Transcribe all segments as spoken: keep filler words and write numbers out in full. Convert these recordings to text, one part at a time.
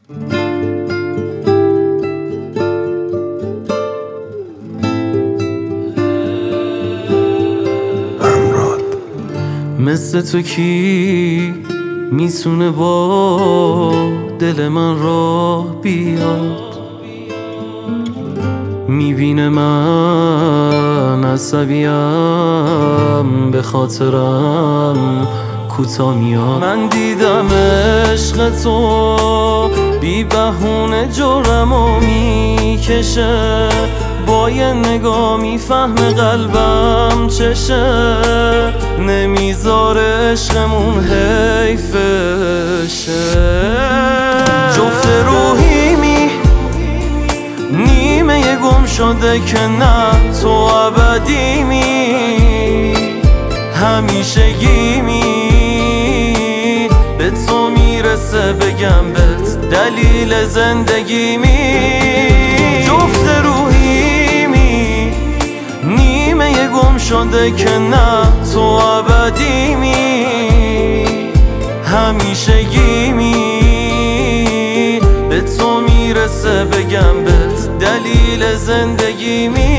مثل تو کی میتونه با دل من راه بیاد، میبینه من عصبیم به خاطرم کوتا میاد. من دیدم عشق تو بی بهونه جرمو میکشه، با یه نگاه میفهمه قلبم چشه، نمیذاره عشقمون حیفشه. جفت روحیمی نیمه یه گم شده که نه تو ابدیمی، همیشگیمی به تو میرسه بگم بهت دلیل زندگیمی. جفت روحیمی نیمه یه گم شده که نه تو ابدیمی، همیشگیمی به تو میرسه بگم بهت دلیل زندگیمی.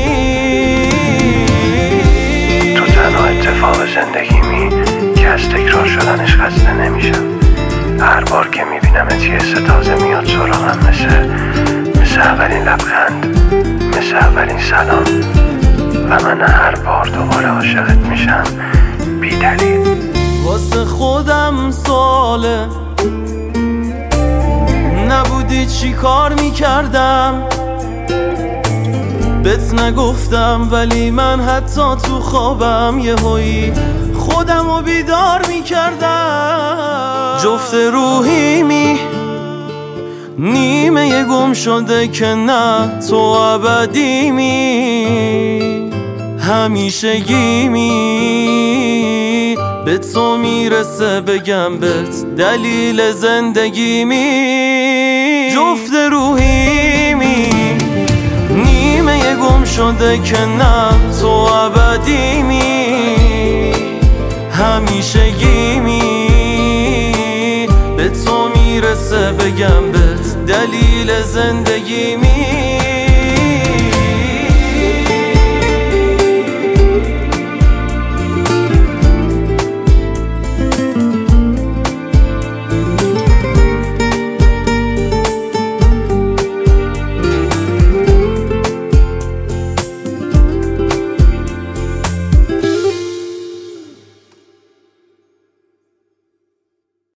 تو تنها اتفاق زندگیمی که از تکرار شدنش خسته نمیشم. هر بار که میبینمت یه حس تازه میاد سراغم، مثل مثل اولین لبخند، مثل اولین سلام، و من هر بار دوباره عاشقت میشم بی دلیل. واسه خودم سواله نبودی چی کار میکردم، بهت نگفتم ولی من حتی تو خوابم یه هایی خودم رو بیدار میکردم. جفت روحیمی نیمه یه گم شده که نه تو ابدیمی، همیشگیمی به تو میرسه بگم بهت دلیل زندگیمی. جفت روحیمی نیمه یه گم شده که نه تو ابدیمی، همیشگیمی به تو میرسه بگم بهت دلیل زندگیمی.